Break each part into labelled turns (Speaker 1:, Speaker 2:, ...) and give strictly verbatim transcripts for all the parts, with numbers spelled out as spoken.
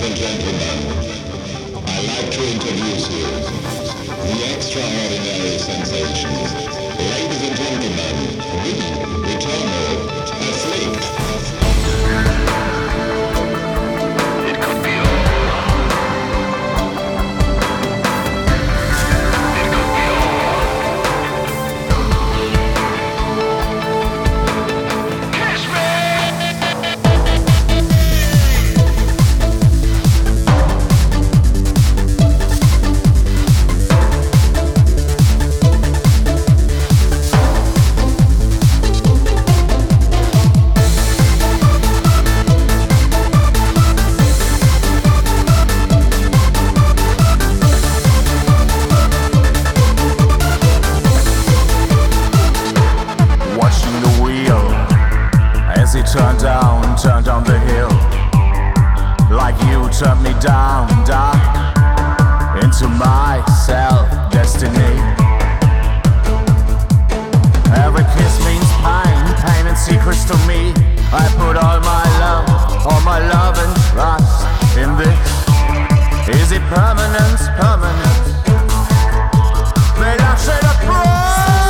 Speaker 1: and gentlemen, I'd like to introduce you the extraordinary sensations. Ladies and gentlemen, the eternal asleep. It could be all. It could be all. Kiss me!
Speaker 2: Turn down, turn down the hill. Like you turned me down, dark, into my self-destiny. Every kiss means pain, pain and secrets to me. I put all my love, all my love and trust in this. Is it permanent, permanent? May I say the cross?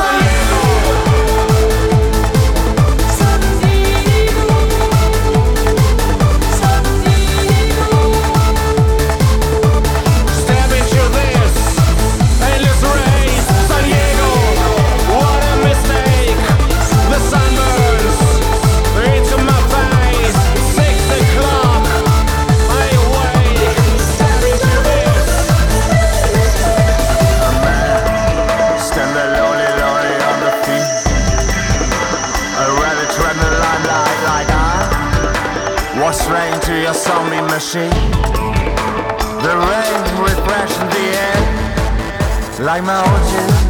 Speaker 2: What's rain to your zombie machine? The rain refreshing the air, like my ocean.